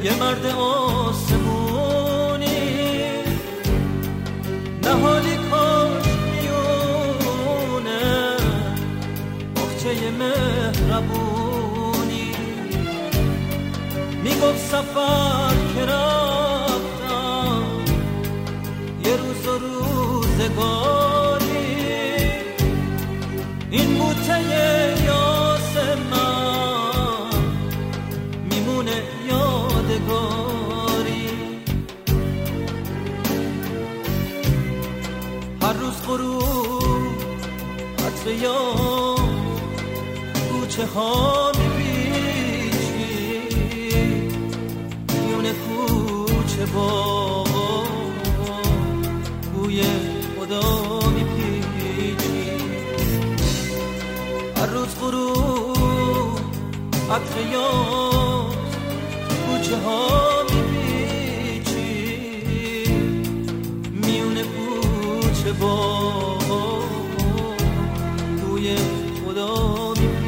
یه مرد آسمونی نهالی کاش میونه باغچه مهربونی میگفت سفر که رفتم یه روز و روزگاری این بوته یاس من میمونه یادگاری هر روز غروب عطر یاس کوچه ها میپیچی میونه کوچه بابا بوی خدا میپیچی هر روز غروب عطر یاس کوچه ها میپیچی میونه کوچه بابا بوی خدا میپیچی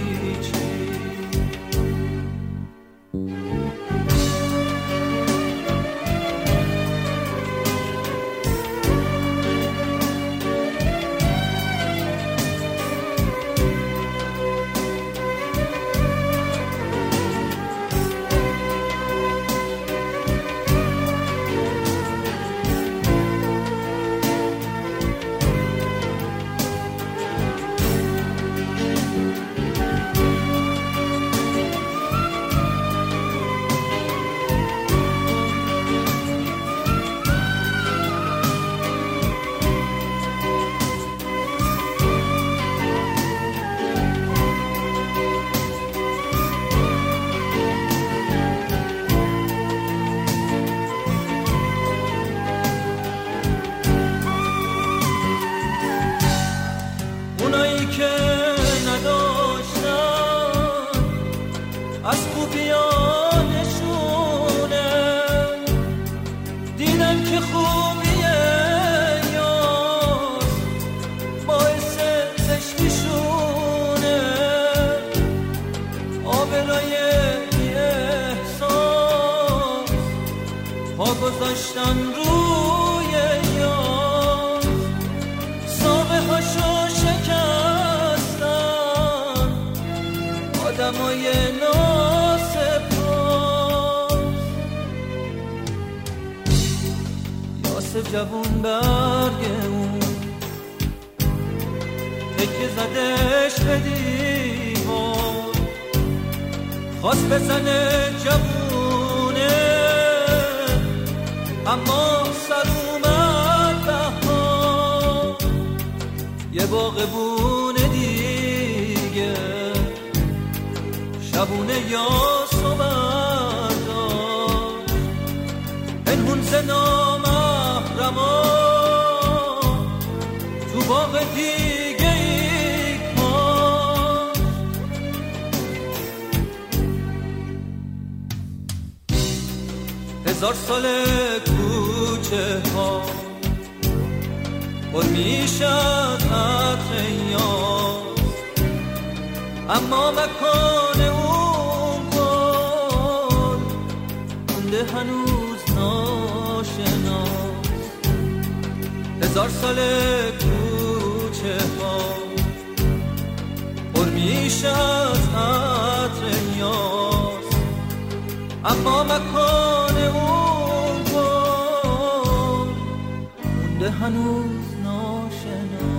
گذاشتن روی یاس ساقه هاشو شکستن آدمای ناسپاس یاس جوون برگ اون تکه زدش به دیوار خواست بزنه جوونه اما سر اومد بهار یه باغبونه دیگه شبونه یاسو برداشت پنهون ز نامحرما تو باغ دیگه ای کاشت 1000 ساله کوچه ها پر میشد عطر یاس اما مکان اون گل مونده هنوز ناشناس 1000 ساله کوچه ها پر میشد عطر یاس اما مکان اون گل مونده هنوز ناشناس